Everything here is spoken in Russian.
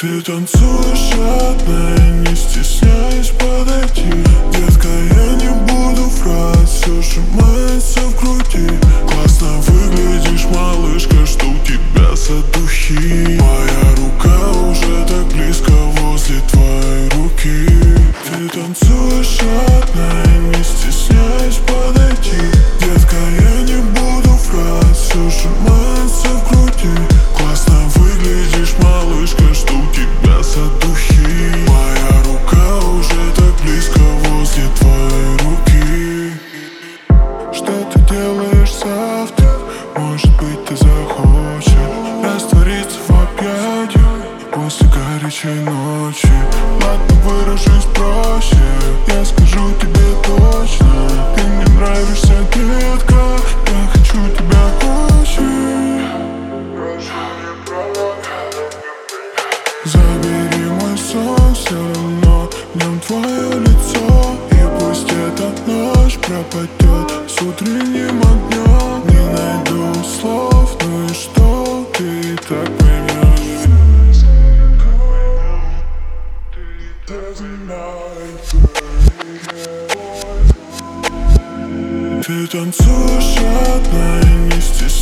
Ты танцуешь одна и не стесняясь подойти. Детка, я не буду врать, все сжимается в груди. Классно выглядишь, малышка, что у тебя за духи. Моя рука уже так близко возле твоей руки. Ты танцуешь одна и не стесняясь подойти. Детка, я не буду врать, все сжимается в груди. Классно выглядишь, малышка, что у тебя за духи. Моя рука уже так близко возле твоей руки. Что ты делаешь завтра? Может быть, ты захочешь раствориться в объятиях после горячей ночи. Ладно, выражусь проще, я скажу тебе точно. Ты мне нравишься, детка, я хочу тебя очень. Забери мой сон, все равно в нем твое лицо. И пусть эта ночь пропадет с утренним огнем. Не найду слов, ну и что, ты и так поймешь. Ты танцуешь одна и не стесняешься.